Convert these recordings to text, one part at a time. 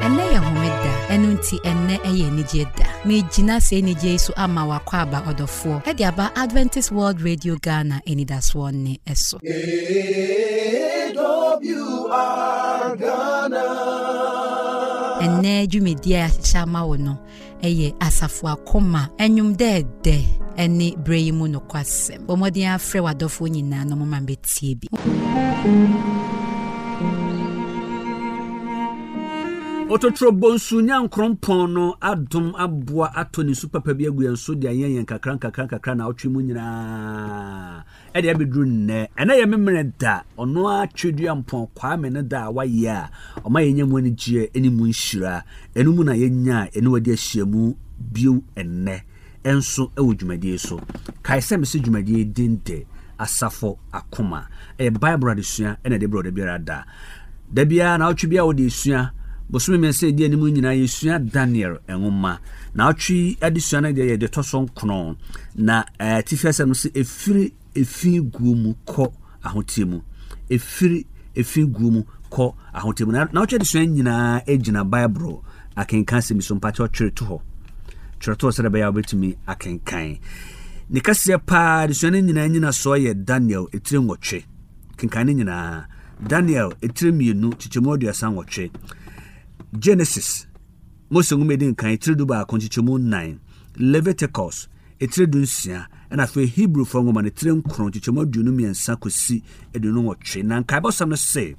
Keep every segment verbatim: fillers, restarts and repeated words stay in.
ene ya homeda enu nti ene eye nijeda me jina se nije so ama wakwa aba odofo e dia ba Adventist World Radio Ghana enidaso ne eso A W R Ghana ene dwumedia ya chama wono eye asafo akoma enwum dede ene breyimu no kwasem bomodi afre wadofo nyina no mama betie bi Ototro bonsu nyankrompon no adom aboa atoni super bi aguanso de ayen kakran kakran kakran na otwe mu nyina e de abedru nne ena ye memre da ono atwedu ampon kwa me ne da waye a oma yenya mu ani gie eni mu nhira enu mu na yenya eni wadi ahyiamu biu enne enso e wodwumadie so kai se me se dwumadie dinte asafo akoma e bible adesua ena de bro de biara da da bia na otwe bia wo de sua Bosumi mense di animu nyina yesua Daniel enwoma na atwi adesua na de de toson kron na eh tifesa no se efiri efi gumu ko ahotiemu efiri efi gumu ko ahotiemu na na atwi adesua nyina ejina Bible akenkan se miso mpacho twere to ho twere to se be ya betumi akenkan ne kase pa adesua nyina nyina so ye Daniel etire nwotwe kenkan nyina Daniel etire mienu chichemodu asanwotwe Genesis Mose ngumedin kan etredu ba konchichemu nine Leviticus etredu nsia na fe Hebrew fo ngoma ne tre nkron chichemu aduonu miensa kosi edunu wotwe na nkai bosam no se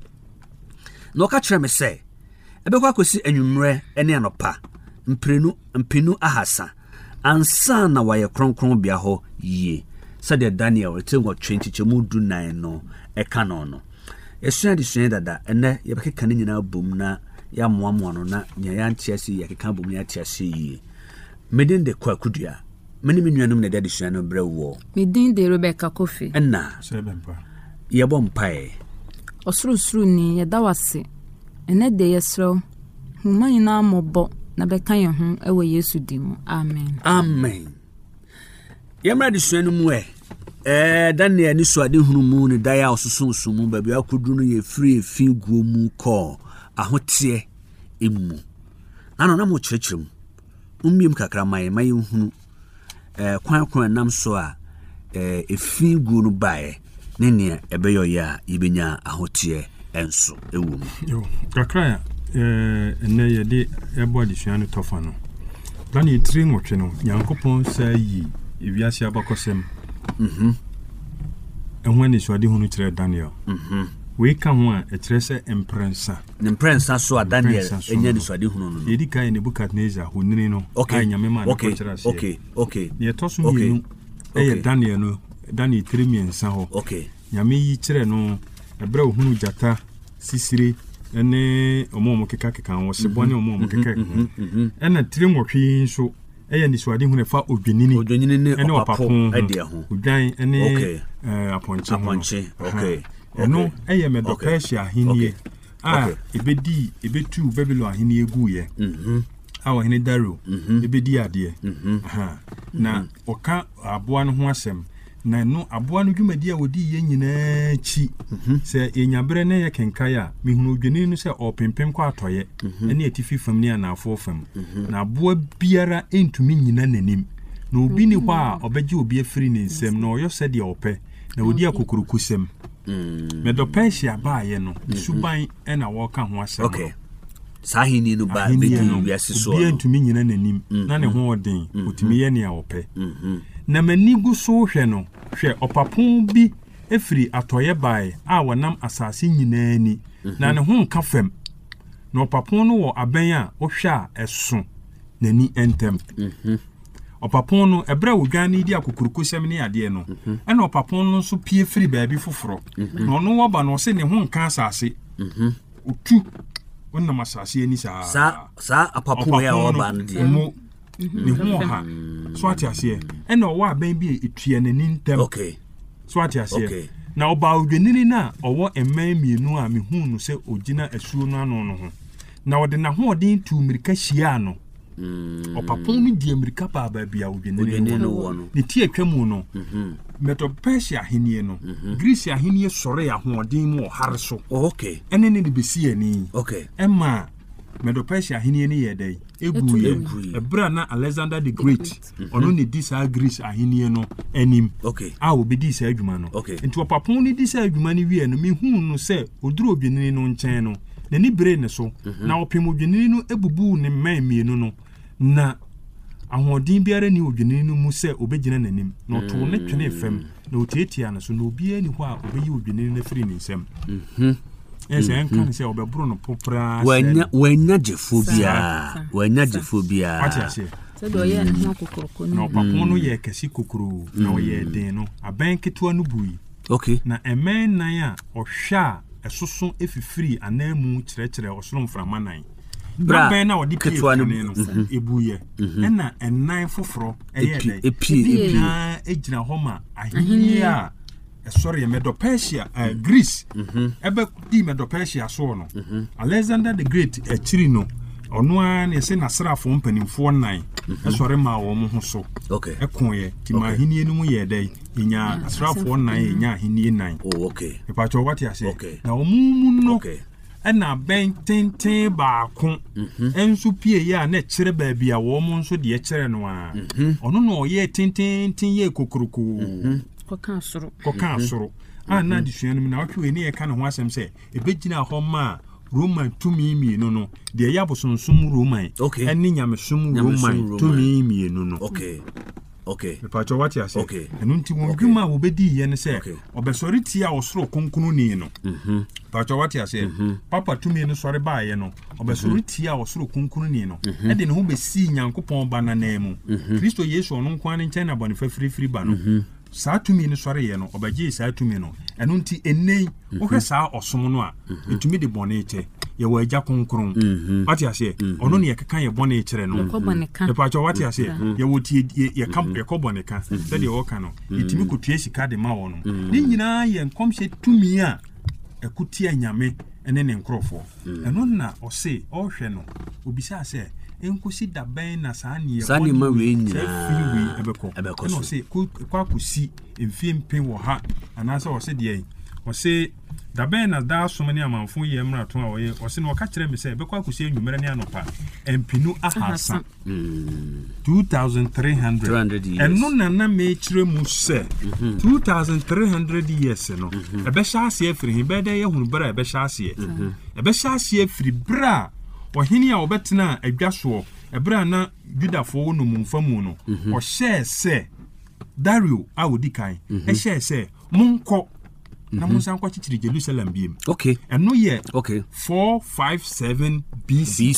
no ka kire me se ebekwa kosi anwumre ene anopa mprenu mpenu ahasa ansa na waye kronkron bia ho yie sade Daniel etre wotwe chichemu du nine no e kano no esua di sua dada ene yebeke kan nyina bom na ya muamu no na nya ya ntiase ya keka bomu ya tiase yi medin de kwakudua meni menuanum na dadi sua no brewo medin de Rebecca Kofi enna sebempa ye bompae osurusuru ni ye dawase ene de yesro human na mobo na beka ye hu ewe Yesu dimu amen amen yemra di sua no mu e eh Daniel ni so ade hunu mu ni daya osusunsu mu ba bia kudu no ye free fi guo mu ko ahotie emu ano na mo kyerkyerem ummiem kakra mai mai hunu eh kwan kwan nam so a eh efi gu no bae ne ne ebeyo ya ibenya ahotie enso ewu mu yo kakra eh ene ye de ebo adisua no tofa no plan ye tri nwotwe no Nyankopon sayi ewiase abakosem mhm enwani so ade hunu kyerɛ Daniel mhm we ka ho a ekyerɛ imprensa ne imprensa so a Daniel enya ni so ade hunu no yedi kan Nebukadnezar honini no okay nyame ma no kyerɛ ase okay okay ne toso mienu eye Daniel no Daniel tremiensa ho okay nyame yi kyerɛ no ebra ohunu jata sisire ene omo omo keka keka wo sebone omo omo keka ena tremwotwe nso eye ni so ade hunu fa odwenini odwenini ne ene opapo ade ho odwan ene okay eh aponche aponche okay no eye me do Persia hinie ah ebedi ebetu Babylon hinie guye mhm awo hine Dario ebedi ade aha na oka aboa no ho asem na no aboa no dwumadi a wodi ye nyina chi se enyabre ne ye kenkai a mehunu odwene no se opempem kwa atoye ene atifi fam ni anafo fam na aboa biara entumi nyina nanim na obi ni hɔ a obeje obi afiri ne nsem na oyo se de ope na wodi akokurukusem me do Persia ba ye no suban ena wo ka ho asem okay sahini no ba betu wiase so obi entumi nyina nanim na ne ho odin otumi ye ne a ope na manigu so hwe no hwe opapon bi efiri atoye bae a wonam asase nyina ni na ne ho nka fam na opapon no wo aben a wo hwe a eso nani entem opapon no ebra wodwan ni di akokurukosem ne ade no ena opapon no so pie firi baabi foforo na ono wo ba no se ne ho nka asase otu wonam asase ani sa sa sa apapon ya wo ba no die ni ho ha so ati ase ena owo aben bi etua nani ntem okay so ati ase na oba odwenini na owo emman mienu a mehu no se ogina asuo no ano no ho na ode na ho odin tu mirika hia no opapon ni di America pa ba bia odwenini no ni ti atwamu no meto Persia henie no Greece ahenie sore ya ho odin mu hare so okay ene ne de besi ani okay emma Medo-Persia ahenie ni ye dey egu ye ebra na Alexander the Great ono ni di sa Greece ahenie no anim okay a obi di sa adwuma no nti opapon ni di sa adwuma ni wie no me hu no se oduro odwenini no nchen no na ni bere ne so na opem odwenini no ebubu ne man mienu no na ahoɔden biara ni odwenini no mu sɛ obegyina nanim na ɔto ne twene fam na otietia no so na obiara ni hɔ a obeyi odwenini no firi ne nsam mhm yes en kan sɛ obɛboro no popra wanya wanya gefobia wanya gefobia ati ase sɛ do yɛ ne ho kokoroko na ɔpapo no yɛ kɛse kokoro na ɔyɛ den no aban ketewa no bui okay na ɛmɛn nan a ɔhwɛ a ɛsoso efifiri anamu kyerɛkyerɛ ɔsoro mframa nan bra ben na odi ketewa no ebuye na enan foforo ɛyɛ dɛ epi na egyina hɔ ma ahihie a ɛsɔre Medo-Persia Greece ebe di Medo-Persia so no Alexander the Great akyiri no ɔno a ne se nasrafo mpanimfo nan ɛsɔre ma wɔ mo ho so okay ɛkoyɛ ti ma ahihie no mu yɛ dɛ nya nasrafo nan nya ahihie nan oh okay e pa cho what ya say na omumu no okay na ben tenten baako enso pie ya na kyere baabi a wo mo nso de kyere no a ono no ye tenten ten ye kokoroko kokan soro kokan soro a na de suan mu na otwe ni ye ka no ho asem se ebegina ho ma Roman tumi mi no no de ya bosonsum Roman eni nyamesum Roman tumi mi no no okay okay me pa cho what ya say okay enu nti wo dwuma wo bedi ye ne se obesori ti a osoro konkunu ni no mhm pa cho what ya say papa tumi no sori ba ye no obesori ti a osoro konkunu ni no e de ne ho besi nyankopon ba na na mu Kristo Yesu ono nkwan ne nchen na bone fa firi firi ba no saa tumi no sori ye no obagye saa tumi no enu nti enei wo hwe saa osom no a etumi de bone che ye wa agya konkron what ya say ono ne ye keka ye bone kire no e pa cho what ya say ye wo tie ye kam ye ko bone ka se de wo ka no etimi kotue sika de ma wo no ni nyina ye nkomhye tumi a ekutia nyame ene ne nkrofo eno na o se o hwe no obisa se enkosi da ben na saa ne ye sani ma we nyina fiwi ebeko no se kwa kusi emfie mpen wo ha anasa o se de o se da ben na da so mani amanfo ye mrato a oye o se no ka kire me se ebeko akusi enwumere ne anopa empinu ahasa two thousand three hundred eno na na me kire mu se two thousand three hundred years no ebe sha ase afiri hin be da ye hunu bra ebe sha ase ebe sha ase afiri bra ohini a obetena adwaso ebra na judafo wo no mumfamu no o hye se Dario a odikan e hye se monko na monsan kwa chichiri Jerusalem biem okay eno ye okay four fifty-seven B C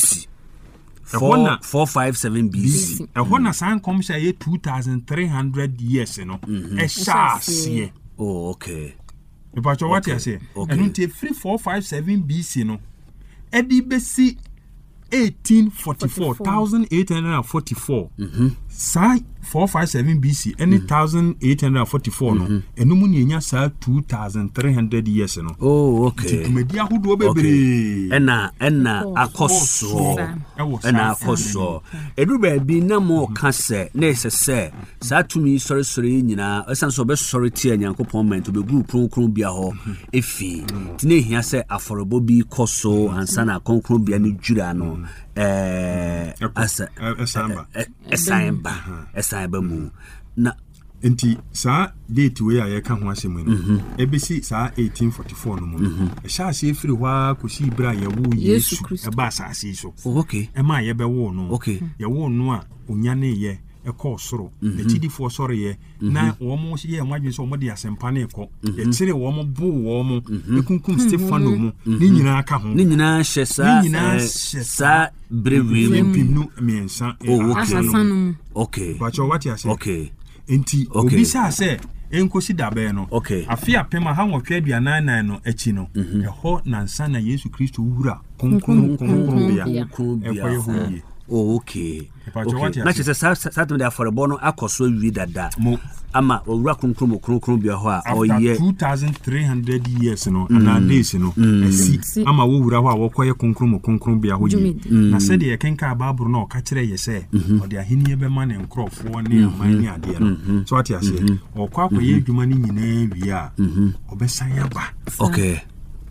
four fifty-seven B C e hona san kom sha ye two thousand three hundred years no e sha ase oh okay e pa cho what ya say eno tie free four fifty-seven B C no e di besi eighteen forty-four eighteen forty-four mhm sa four fifty-seven B C any eighteen forty-four no eno mu nyenya sa two thousand three hundred years no oh okay tumedi ahodo bebre ena ena akoso ena akoso edu ba bi na mo ka se na esese sa tumi sori sori nyina esan so be sori tie nyankopon man to be group kronkron bia ho efi tine hia se aforobo bi koso ansa na kronkron bia ni dwura no eh asa esamba esamba esamba mu na enti sa date we aye ka ho asem no ebesi sa eighteen forty-four no mu e sha ase efiri hwa kosi bra ye wo Yesu e ba sa ase so okay e ma ye be wo no okay ye wo no a onyane ye e ko soro e chidifo soro ye na wo mo ye nwadwe so mo de asempa na e ko ye kire wo mo bo wo mo e kunkum Stefano mu ni nyina aka ho ni nyina hye sa sa brewe mpinu miensa okay okay but what you say okay enti obi sa se enkosi dabe no okay afia pema ha nwotwe aduanan nan no achi no e ho nansa na Yesu Kristo wura konkon konkon bia e koye hoye oh okay okay na chese sa sa to de afọrọbọ no akoso wi dada ama owura kronkron kronkron bia ho a oye two thousand three hundred years no na days no esi ama wo wura ho a wokoye kronkron kronkron bia ho yi na se de kenka Bible no ka kire ye se o de ahini be ma ne nkrofo ne amani ade no so ati ase o kwa akoye adwuma ni nyina wi a obesan ya ba okay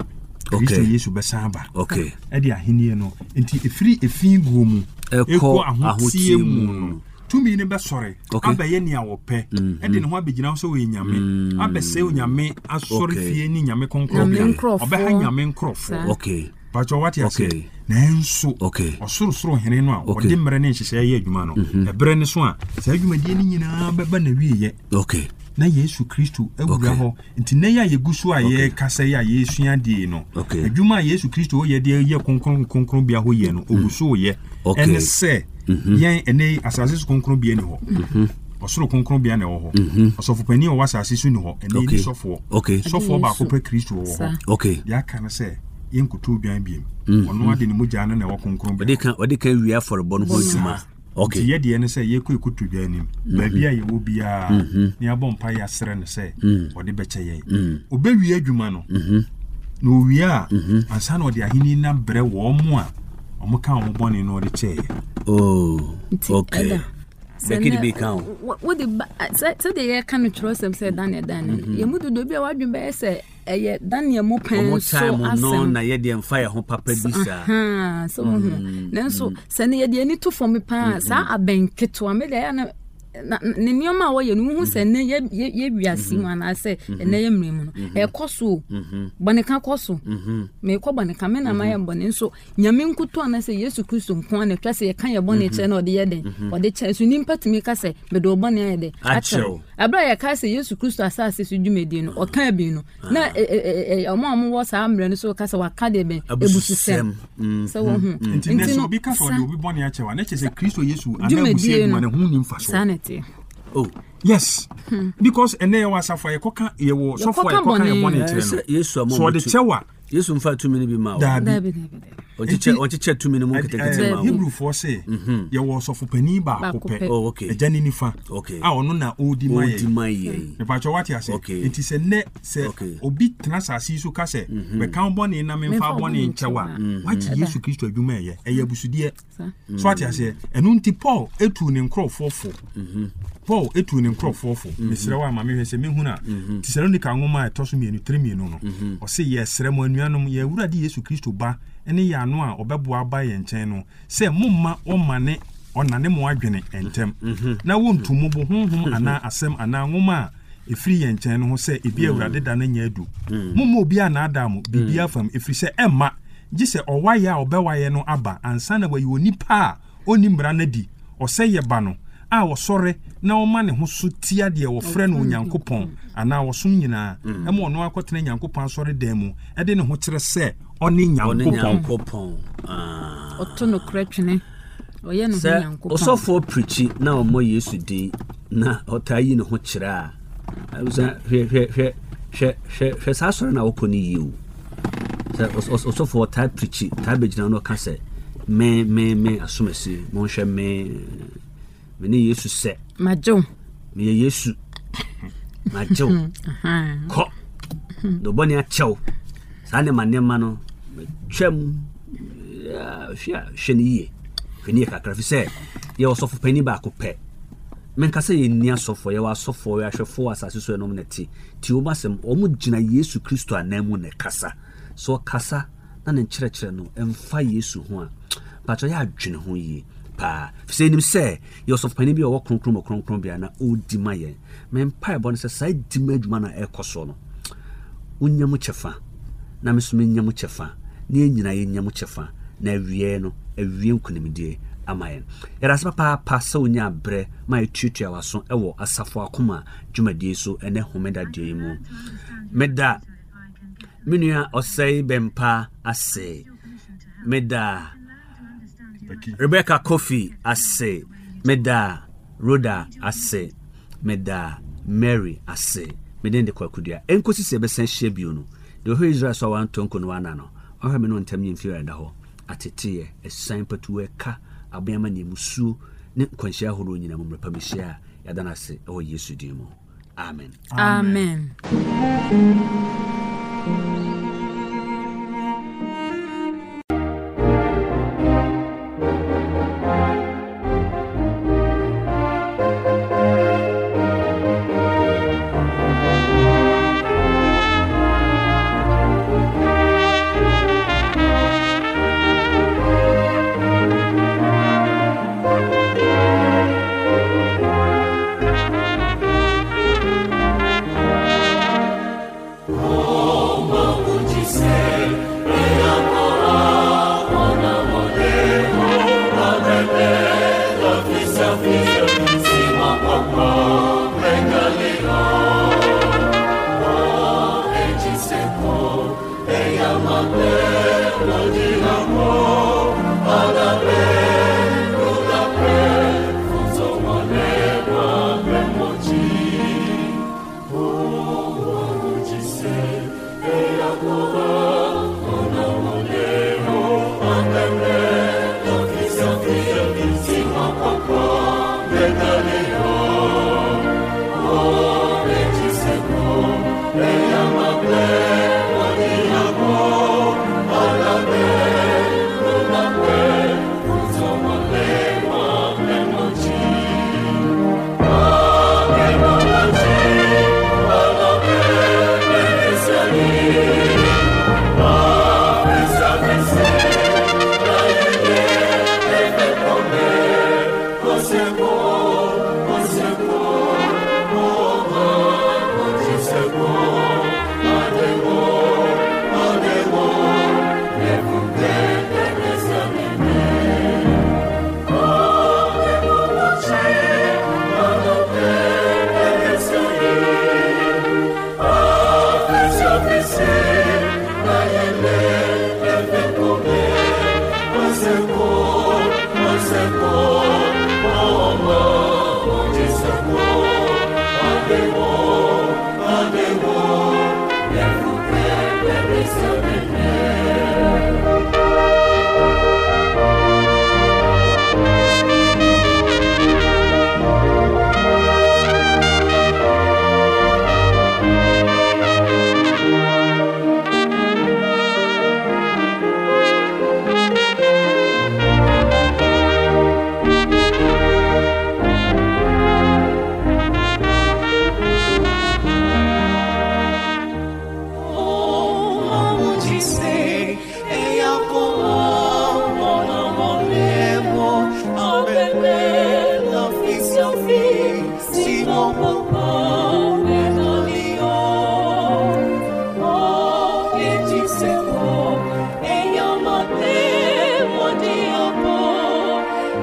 Kristo Yesu besaba okay e de ahenie no nti efiri efi guo mu eko ahotie mu tumi ne besore abaye ne awope e de ne ho abegina so we nyame abese nyame asore fie ni nyame konkro obeha nyame nkrofo okay but what you say nanso okay osoro soro hene no a ode mmere ne nhyehyɛ ye adwuma no ebre ne so a saa adwumadie ni nyinaa beba na wiye okay na Yesu Kristo awura ho nti na ya yegusu a ye kasa ya Yesu ade no adwuma a Yesu Kristo o ye de ye konkron konkron bia ho ye no ogusu ye ene se yen ene asase so konkron bia ni ho osoro konkron bia na wo ho osofo pani o wasase so ni ho ene ni sofo sofo ba ko pe Kristo wo ho okay ya kan se yenkutu bian biem ono ade ne mogya na na wo konkron bia odi kan odi kan wi aforebo no ho juma okay ye de ne se ye ko ekutu bia nim ba bia ye wo bia ni abompa ya sere ne se odi beche ye obewi adwuma no no wi a ansa na odi ahini na bre wo mo a omo kan omo boni no odi che oh okay Bekidi be count. What the said the can trust them said Daniel Dan. You would do be a word be say a Daniel Mopen so no na ye de fire ho papa bisa. Ah so then so send ye any to for me pass a benke to me there na ne nioma wo ye no hu se ne ye ye wiase mu ana se ne ye mremu no e koso boneka koso me ko boneka me na maye bone so nyame nkuto ana se Yesu Kristo nko ana twa se ye kan ye bone che na ode ye den ode che so nimpa timi ka se me do bone ye de acho abra ye ka se Yesu Kristo asase so dwumedie no o kan bi no na omo omo wo sa amre no so ka se wa ka de be ebusisem so wo hu intine so bi ka so de obi bone a che wa na che se Kristo Yesu ana busie ma ne hu nimfa so oh yes hmm. because ene was afa ye koka ye wo so for ye koka ye bone tire no Yesu amon so de chewa Yesu mfa two minute bi ma dabi onche onche che two minute mo ketekete ma Hebrew for say ye wo so for pani ba ko pe oh okay ejani nifa okay ah ono na odi maye odi maye ne pa cho what ya say enti se ne se obi transasi so ka se be kan bone na memfa bone nchewa what Yesu Kristo adwuma ye eye abusudie so what ya say enu nti Paul etu ne nkrofofo Paul etu ne nkrofofo mesrewa ma me hwese me hu na Tesalonika ngoma etoso mienu three mienu no o se ye sremo anuanom ye wurade Yesu Kristo ba ene ya no a obebo aba ye nchen no se momma o mane onane mo adwene entem na wontu mo bo honhom ana asem ana ngoma efiri ye nchen no se ebi awurade da na nya adu momma obi ana adam bibia fam efiri se emma gise owaye a obewaye no aba ansa na wayi onipa a oni mra na di o se ye ba no a wo sore na wo ma ne ho so tia de wo frɛ no Onyankopɔn ana wo som nyina e mo no akotena Nyankopɔn sore dan mu e de ne ho kyerɛ sɛ ɔne Nyankopɔn ah oto no kratwene oye no Nyankopɔn osofo preachi na o mo Yesu din na otayi ne ho kyerɛ a usa hwe hwe hwe hwe hwe sa sore na wo kɔ ni yiu sɛ osofo ta preachi ta begina no ka sɛ me me me asomasi mo hwɛ me meni Yesu se majo me Yesu majo ko do boni a chew sane manema no twam hwia hweniye hweniye kakra fi se ye osofo pani ba ko pe men ka se ye ni asofo ye wa asofo ye ahwefo asase so enom neti ti o basem o mu gina Yesu Kristo anamu ne kasa so kasa na ne nkyerɛkyerɛ no emfa Yesu ho a patro ya adwene ho yi pa say nim say you of pani bi o kronkron mo kronkron bia na odi maye men pa ebo no say sai di madwuma na ekoso no unyam chefa na meso menyam chefa na enyina ye nyam chefa na awie no awie nkunimdie amaye yara sa papa pa sa onya bre ma etutua waso ewo asafo akoma dwumadie so ene homeda die mu meda minua osai bempa ase meda Rebecca Kofi ase meda Rhoda ase meda Mary ase meden de kwakudia enkosi se besen hye bio no de ho Israel so wan tonko no wana no o ha me no ntam nyimfi da ho atete e esan patuwe ka abiama ne musu ne kwanhia horo nyina mo mrepa mehia ya dana ase o Yesu din mu amen amen, amen.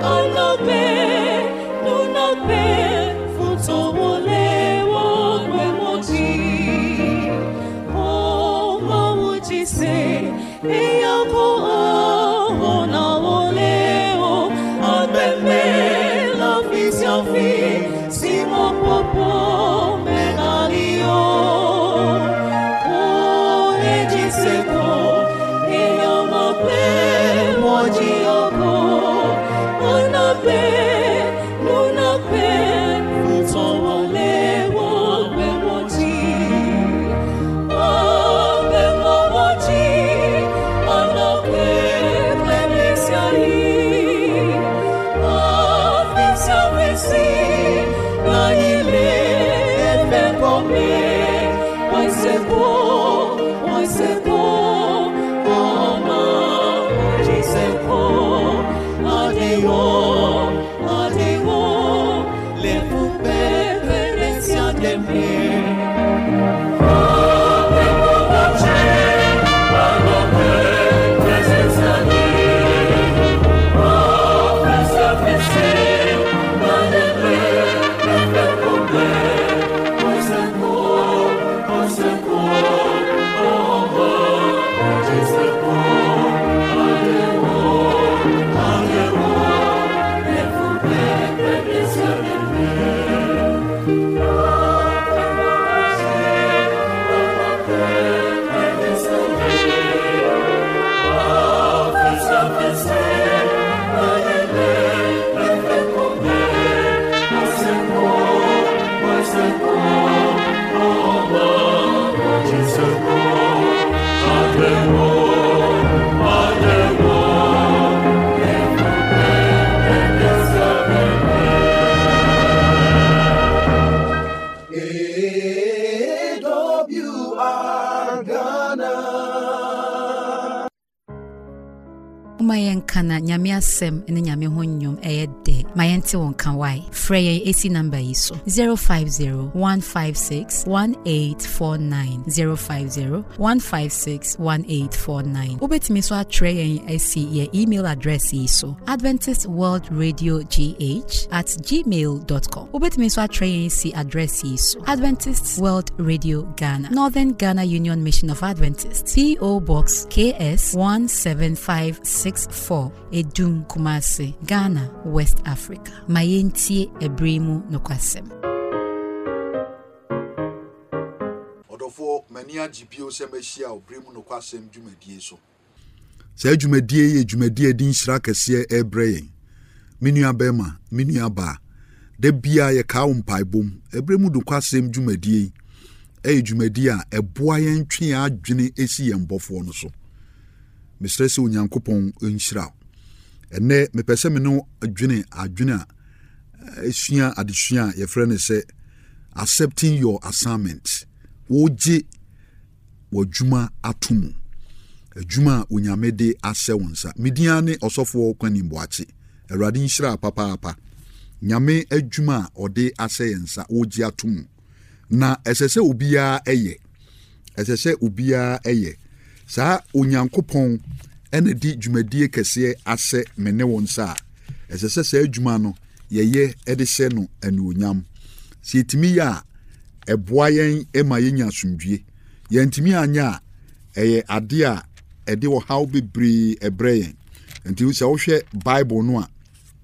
Kana nyame asem ene nyame ho nnwom eyede mayente won kan wai frey A C number iso zero five zero one five six one eight four nine zero five zero one five six one eight four nine ubetimi so atray A C ye email address iso Adventist World Radio G H at gmail dot com ubetimi so atray A C address iso Adventist World Radio Ghana Northern Ghana Union Mission of Adventists P O Box K S one seven five six four Edum Kumasi, Ghana, West Africa. Mayentie Ebremu Nokwasem. Odofo mania G P O semeshia Ebremu Nokwasem dwumadie so. Sa dwumadie ye dwumadie din hira kese ebrey. Minua bema, minua ba. De bia ye ka wompaibom. Ebremu Nokwasem dwumadie. E dwumadie a eboa yen twe adwene esi yembofo no so. Mistress Onyankopon enhira. Ene me pese me no adwene adwene a esua adesua ye frɛ ne se accepting your assignment. Woje wodwuma atomu. Adwuma onyame de asɛ wonsa. Media ne osofo kwanimboache. Awurade nhira papa papa. Nyame adwuma ode asɛ yensa woje atomu. Na esese obia eye. Esese obia eye. Sa Onyankopon ene di dwumadie kese ase mene wonsa esese sa adwuma no yeye ede hye no anuonyam si etimi ya eboa yen ema yenya asomdwie yentimi anya eye ade a ede wo how bebre ebrayen enti wo se wo hwe Bible no a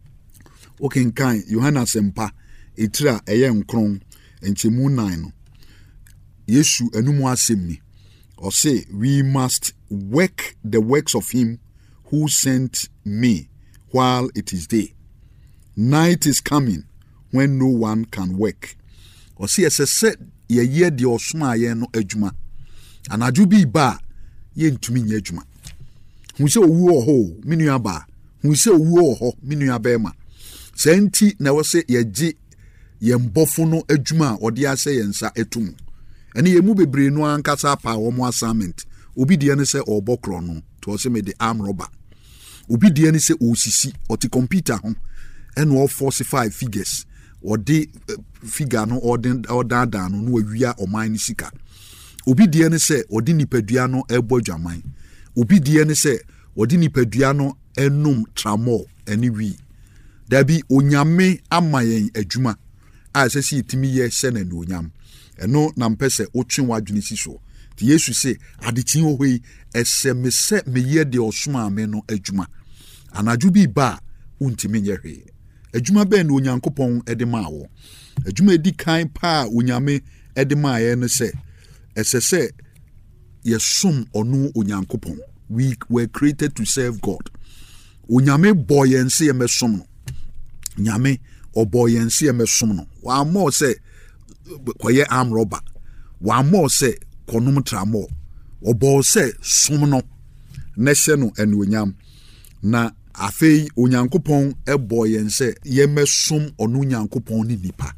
okenkan Yohana sempa etira eye nkron enchemu nine no Yesu anumu asem ni or say we must work the works of him who sent me while it is day. Night is coming when no one can work. Or see as I said ye ye de osuma ye no adwuma. Anadwo bi ba ye ntumi nya adwuma. Hu se owu oho minua ba. Hu se owu oho minua ba ma. Senti na wo se ye gi ye mbofo no adwuma ode ase ye nsa etum. Ene ye mu bebre no ankasa pa wo mo assignment. Obi de ne se obokro no to se me de arm robber. Obi de ne se osisi oti computer ho ene o falsify figures. Ode uh, figure no orden order dan no no awia oman ni sika. Obi de ne se ode nipadua no ebo adwaman. Obi de ne se ode nipadua no enum tramol ene wi. dabi onyame amayen adwuma a sesi itimi ye hye na onyam eno na mpese otwe wadwene si so ti Yesu se adekyin ohoi ese me se me ye de osoma me no adwuma anadwo bi ba untimi nye hwe adwuma be na onyankopon ede ma wo adwuma edi kan pa onyame ede ma ye no se ese se yesom onu onyankopon. We were created to serve God. Onyame boyense ye mesom no. Nyame oboyense ye mesom no. Wa mo se koye arm robber. Wa mo se konum tramo. Obo se som no. Nehye no ene onyam. Na afei onyankopon e boyense ye mesom onu nyankopon ni nipa.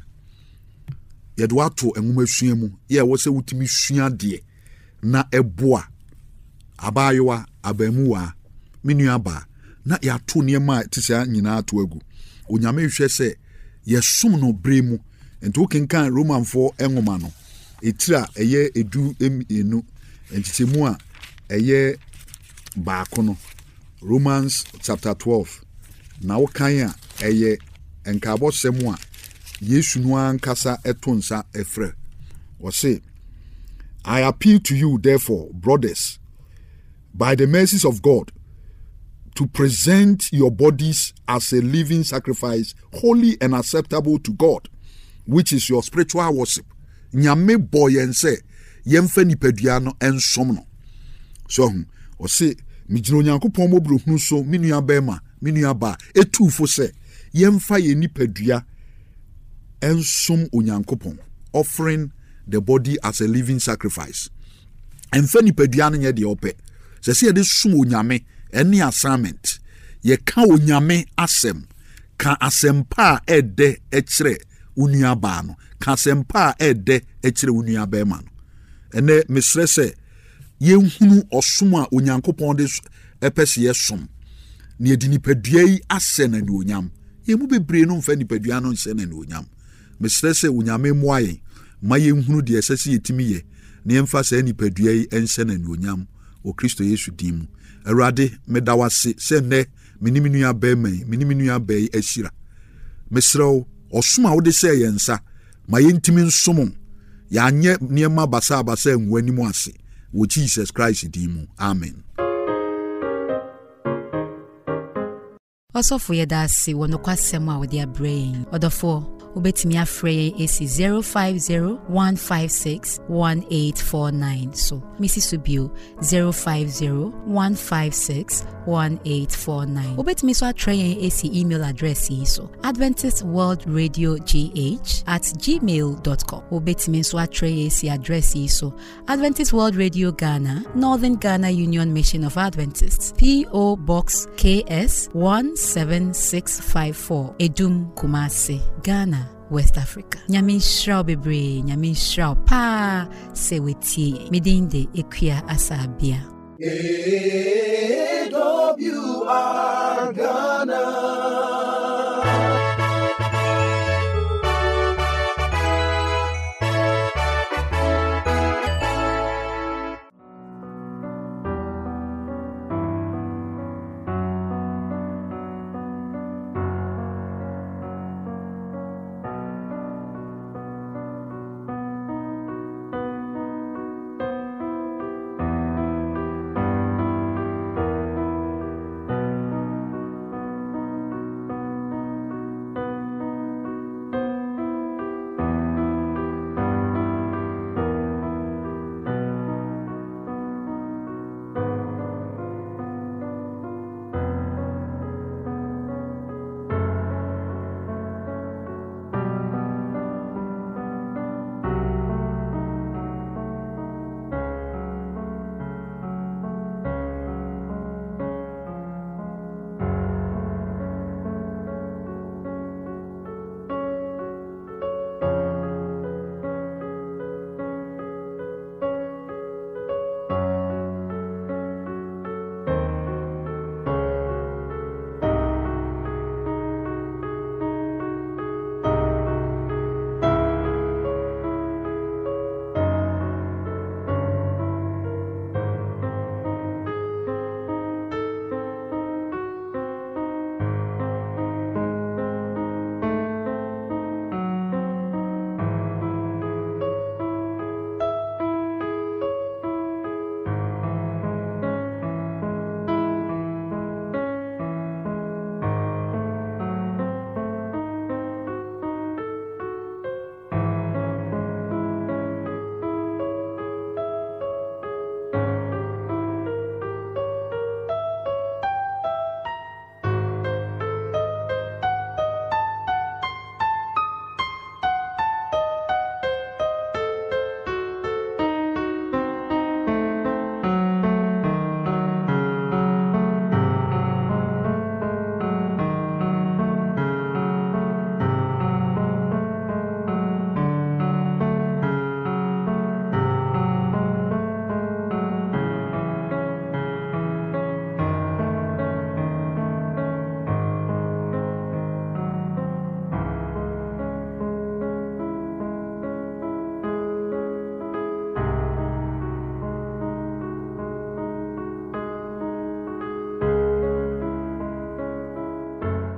Ye do ato enwuma sua mu. Ye wo se wutimi sua de na eboa abayewa abamuwa menuaba na yato niema tisia nyina ato agu onyame hwe se yesom no bremu enti wokenkan romanfo enwoma no etira eye edu enu entitemu a eye baako no Romans chapter twelve na wokan a eye enkabo semu a Yesu no ankasa etonsa efre wo se I appeal to you, therefore, brothers, by the mercies of God, to present your bodies as a living sacrifice, holy and acceptable to God, which is your spiritual worship. Nyame boyense yemfa nipadua no ensom no. So, o se mi gino Nyankopon mobro hunu so minua bema, minua ba etufo se yemfa ye nipadua ensom Onyankopon, offering the body as a living sacrifice. And feni pediano nye de ope. Se se de sum onyame any assignment. Ye ka onyame asem. Ka asempa ede ekire unua ba no. Ka asempa ede ekire unua ba ma no. Ene mesre se ye hunu osum a onyankopon de epese ye som. Ne edi nipadua yi ase na ne onyam. Ye mu bebre no mfa nipadua no nse na ne onyam. Mesre se onyame muaye ma ye nhunu de esese yetimi ye na yemfa sa nipadua yi ense na ne onyam o Kristo Yesu dimu Awurade medawase se ne meniminu aba mai meniminu aba yi ashira mesrew osoma wo de se ye nsa ma ye ntimi nsomo ya anye niema basa basa enwanimu ase wo Jesus Christ dimu amen. Also for your dasi wono kwasema with their brain or the four ubetimi afrey AC zero five zero one five six one eight four nine. So Missus Subio zero five zero one five six one eight four nine. Ubetimi so atray A C email address so Adventist World Radio G H at gmail dot com. Ubetimi so atray A C address so Adventist World Radio Ghana, Northern Ghana Union Mission of Adventists, P O Box K S one seven six five four, Edum, Kumasi, Ghana, West Africa. Nyamin Shrao bebre, Nyamin Shrao pa se wetie. Midinde equia asabia. A W R Ghana.